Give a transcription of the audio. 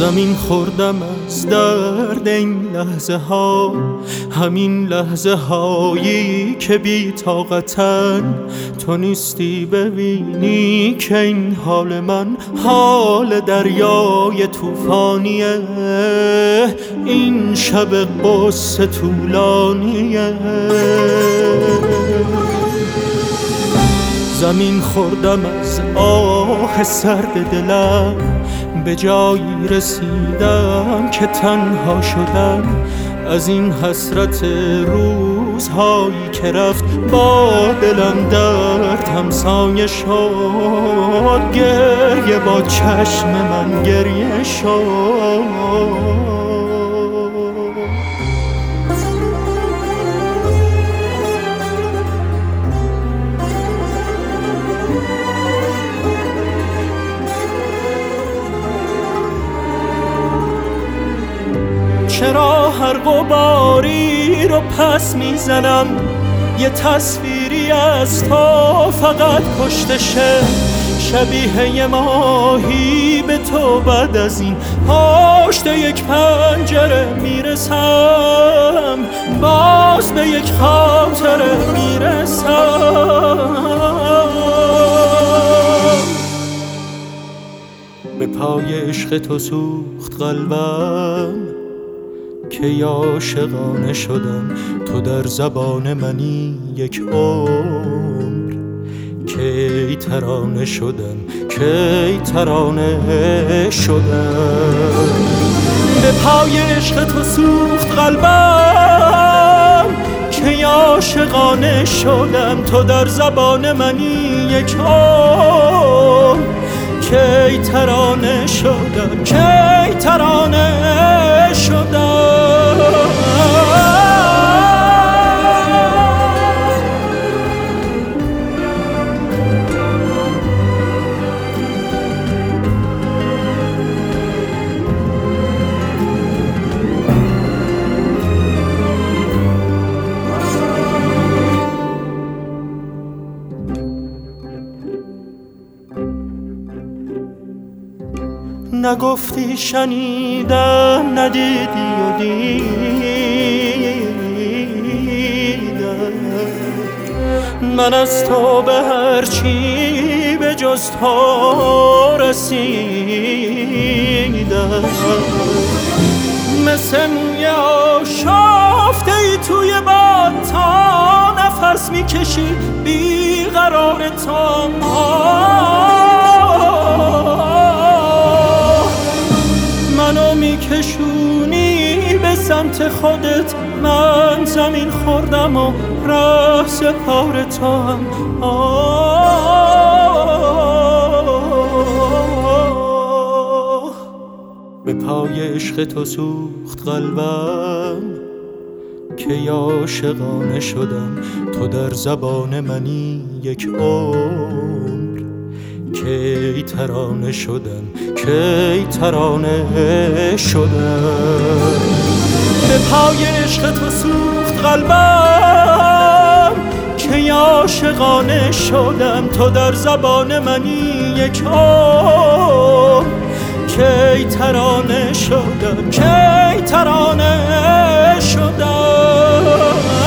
زمین خوردم از درد این لحظه ها، همین لحظه هایی که بی طاقتن. تو نیستی ببینی که این حال من حال دریای طوفانیه، این شب قصه طولانیه. زمین خوردم از آه سرد دلم، به جایی رسیدم که تنها شدم از این حسرت روزهایی که رفت. با دلم درد همسایه شد، گریه با چشم من گریه شد. چرا هر غباری رو پس میزنم، یه تصویری از تو فقط پشتشه، شبیه یه ماهی به تو بعد از این پشت یک پنجره میرسم، باز به یک خاطره میرسم. به پای عشق تو سوخت قلبم که عاشقانه شدم، تو در زبان منی یک عمر کی ترانه شدم، کی ترانه شدم. به پای عشق تو سوخت قلبم که عاشقانه شدم، تو در زبان منی یک عمر کی ترانه شدم، کی ترانه شدم. نگفتی شنیدم، ندیدی و دیدم، من از تو به هر چی به جز تو رسیدم. مثل موی آشفته ای توی باد، تا نفس میکشی بیقرار تو. منو میکشونی به سمت خودت، من زمین خوردم و راه سپار تو هم. به پای عشق تو سوخت قلبم که عاشقانه شدم، تو در زبان منی یک عمر کی ترانه شدم، کی ترانه شدم. به پای عشق تو سوخت قلبم که عاشقانه شدم، تو در زبان منی یک عمر کی ترانه شدم، کی ترانه شدم.